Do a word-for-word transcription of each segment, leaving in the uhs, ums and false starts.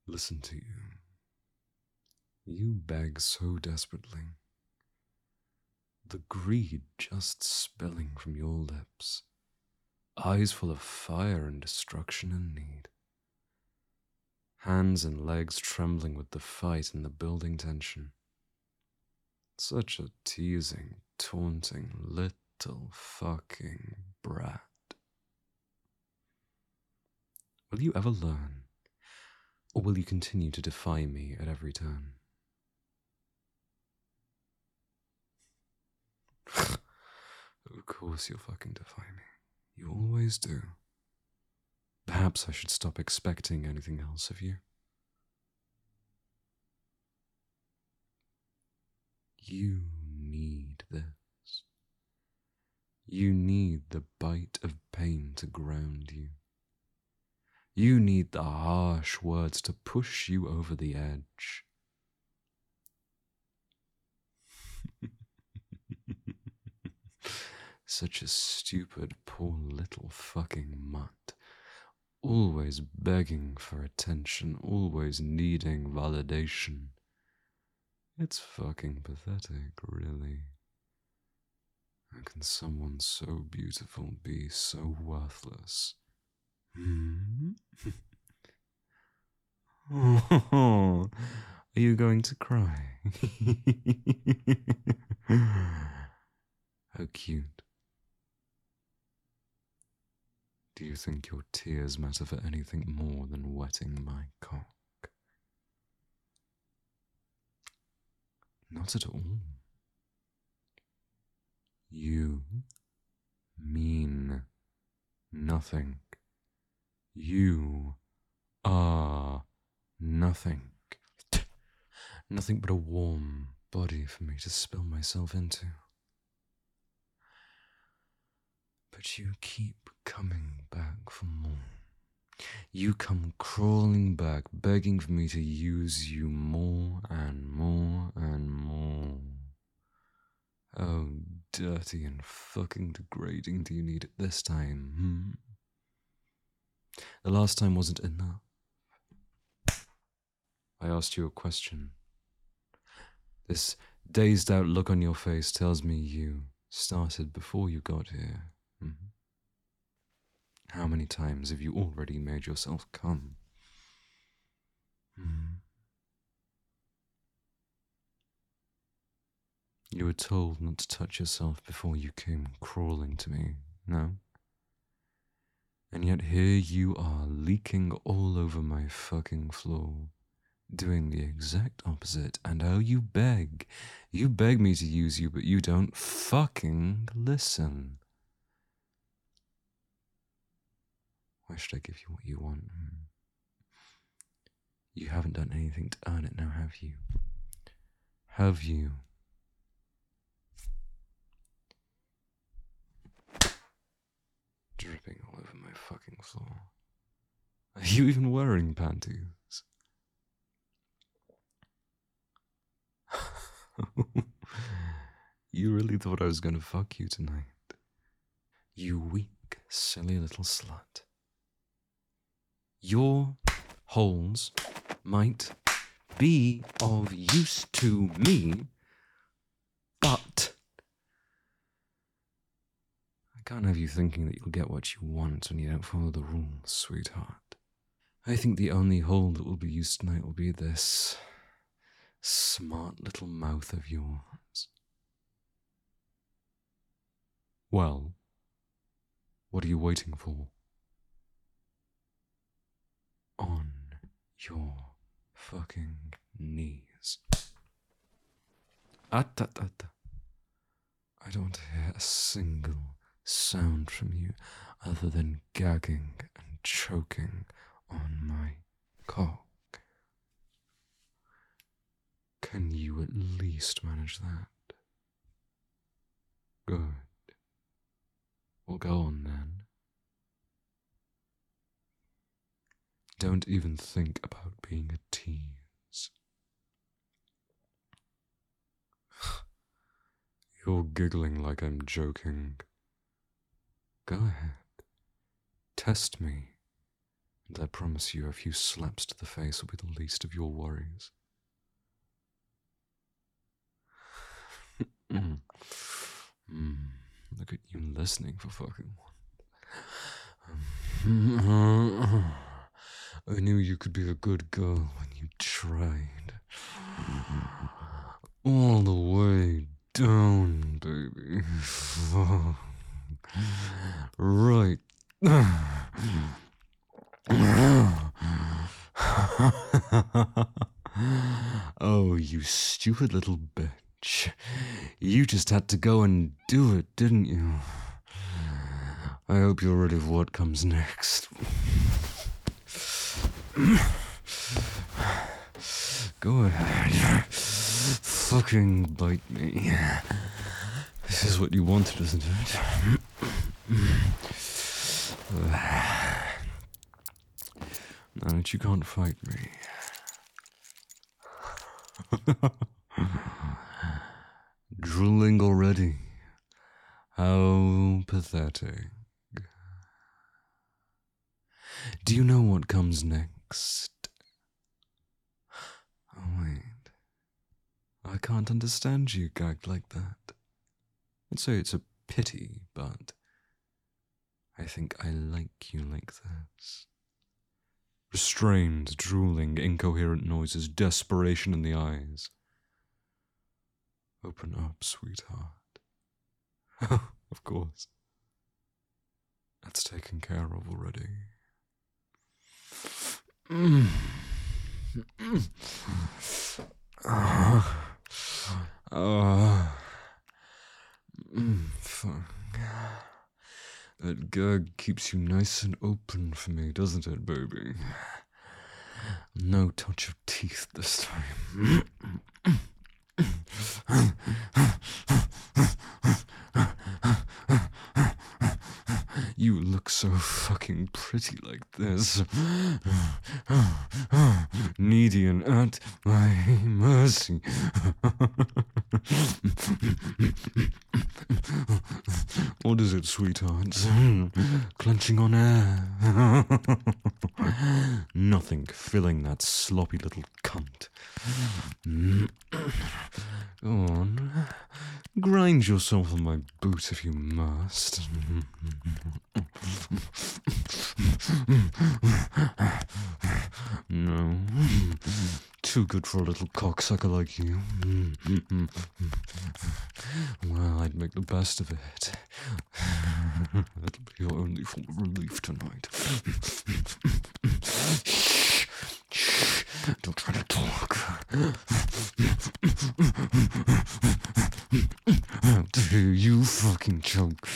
listen to you. You beg so desperately. The greed just spilling from your lips, eyes full of fire and destruction and need. Hands and legs trembling with the fight and the building tension. Such a teasing, taunting, little fucking brat. Will you ever learn, or will you continue to defy me at every turn? Of course you'll fucking defy me. You always do. Perhaps I should stop expecting anything else of you. You need this. You need the bite of pain to ground you. You need the harsh words to push you over the edge. Such a stupid, poor little fucking mutt. Always begging for attention, always needing validation. It's fucking pathetic, really. How can someone so beautiful be so worthless? Hmm? Oh, are you going to cry? How cute. Do you think your tears matter for anything more than wetting my cock? Not at all. You mean nothing. You are nothing. Nothing but a warm body for me to spill myself into. But you keep coming back for more. You come crawling back, begging for me to use you more and more and more. How dirty and fucking degrading do you need it this time, hmm? The last time wasn't enough. I asked you a question. This dazed out look on your face tells me you started before you got here. Mm-hmm. How many times have you already made yourself come? Mm-hmm. You were told not to touch yourself before you came crawling to me, no? And yet here you are leaking all over my fucking floor, doing the exact opposite, and oh, you beg. You beg me to use you, but you don't fucking listen. Why should I give you what you want? You haven't done anything to earn it now, have you? Have you? Dripping all over my fucking floor. Are you even wearing panties? You really thought I was gonna fuck you tonight? You weak, silly little slut. Your holes might be of use to me, but I can't have you thinking that you'll get what you want when you don't follow the rules, sweetheart. I think the only hole that will be used tonight will be this smart little mouth of yours. Well, what are you waiting for? On your fucking knees. At-ta-ta-ta. I don't want to hear a single sound from you other than gagging and choking on my cock. Can you at least manage that? Good. Well, go on then. Don't even think about being a tease. You're giggling like I'm joking. Go ahead. Test me And I promise you a few slaps to the face will be the least of your worries. mm. Mm. Look at you listening for fucking one. I knew you could be a good girl when you tried. All the way down, baby. Right. Oh, you stupid little bitch. You just had to go and do it, didn't you? I hope you're ready for what comes next. Go ahead. Fucking bite me. This is what you wanted, isn't it? Now that you can't fight me. Drooling already. How pathetic. Do you know what comes next? Oh, wait. I can't understand you gagged like that. I'd say it's a pity, but I think I like you like this. Restrained, drooling, incoherent noises, desperation in the eyes. Open up, sweetheart. Of course. That's taken care of already. Mm. Mm. Uh, uh, mm, fuck. That gag keeps you nice and open for me, doesn't it, baby? No touch of teeth this time. You look so fucking pretty like this. Needy and at my mercy. What is it, sweetheart? Clenching on air. Nothing filling that sloppy little cunt. Go on. Grind yourself on my boot if you must. No. Too good for a little cocksucker like you. Well, I'd make the best of it. That'll be your only form of relief tonight. Shh. Shh. Don't try to talk. How dare you fucking choke.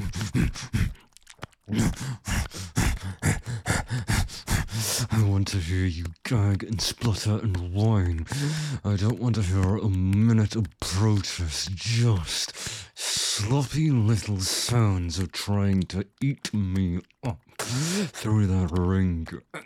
I want to hear you gag and splutter and whine. I don't want to hear a minute of protest, just sloppy little sounds of trying to eat me up through that ring.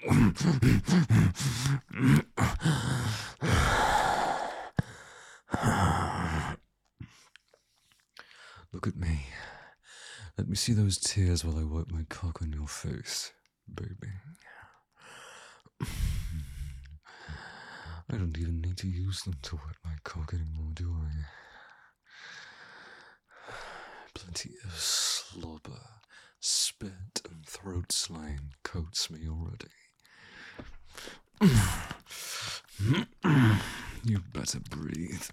Look at me. Let me see those tears while I wipe my cock on your face, baby. I don't even need to use them to wet my cock anymore, do I? Plenty of slobber, spit, and throat slime coats me already. You better breathe.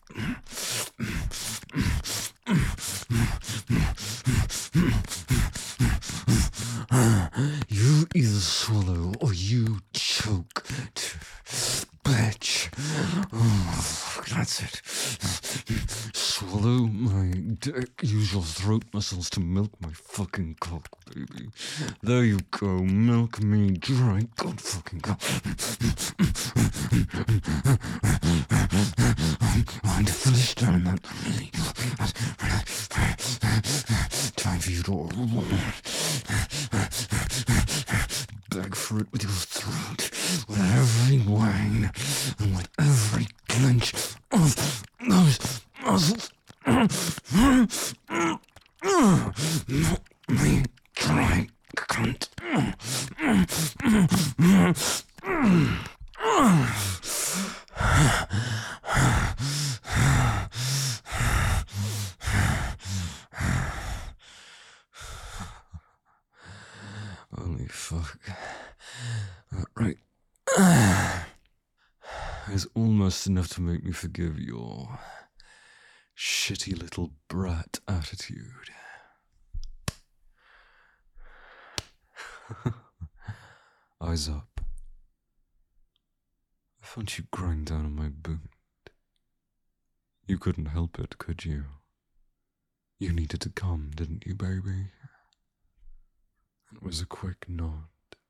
You either swallow or you choke, bitch. Oh, that's it. Swallow my dick. Use your throat muscles to milk my fucking cock, baby. There you go. Milk me dry. God fucking go. I'm going to finish down that. Time for you to beg for it with your throat, with every whine, and with every clench of those muscles. Milk me dry, cunt. Holy fuck. That right. Is almost enough to make me forgive your shitty little brat attitude. Eyes up. I found you crying down on my boot. You couldn't help it, could you? You needed to come, didn't you, baby? It was a quick nod.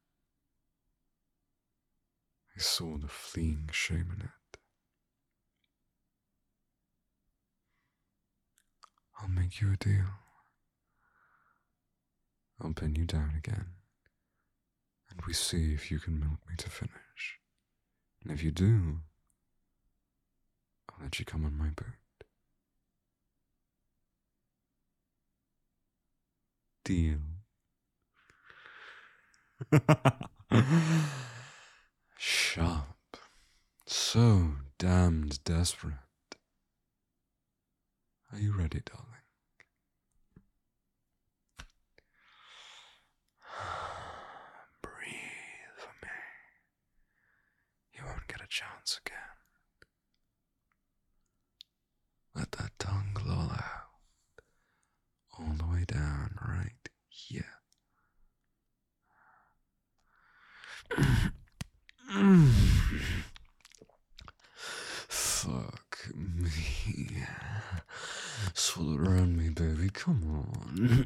I saw the fleeing shame in it. I'll make you a deal. I'll pin you down again, and we see if you can milk me to finish. And if you do, I'll let you come on my boot. Deal. Sharp. So damned desperate. Are you ready, darling? Breathe for me. You won't get a chance again. Let that tongue loll out. All the way down right here. Fuck me. Swallow it around me, baby. Come on.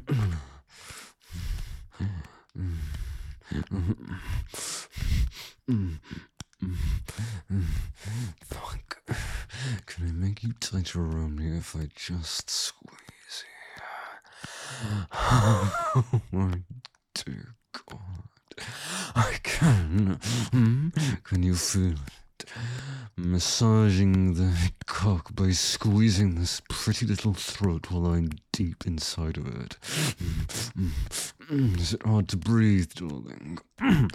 Fuck. Can I make you tighter around me if I just squeeze you? Oh my dear God. I can. Can you feel it? Massaging the cock by squeezing this pretty little throat while I'm deep inside of it. Is it hard to breathe, darling? I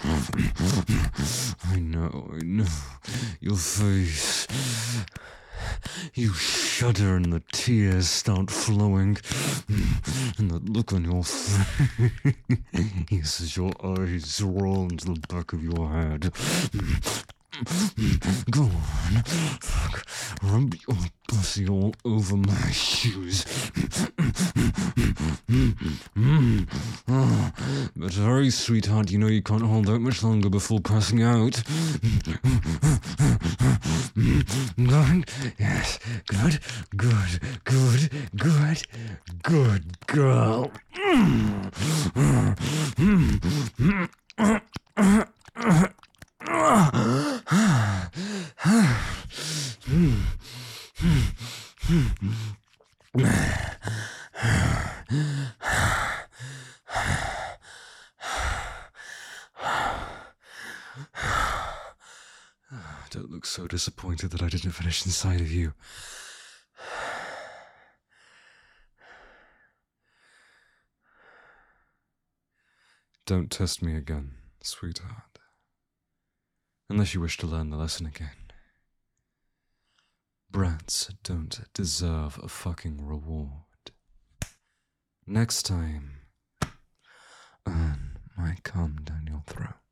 know, I know. Your face. You shudder and the tears start flowing. And the look on your face as your eyes roll into the back of your head. Go on, fuck, rub your pussy all over my shoes. But hurry, sweetheart, you know you can't hold out much longer before passing out. Good, yes, good, good, good, good, good girl. Don't look so disappointed that I didn't finish inside of you. Don't test me again, sweetheart. Unless you wish to learn the lesson again. Brats don't deserve a fucking reward. Next time, earn my cum down your throat.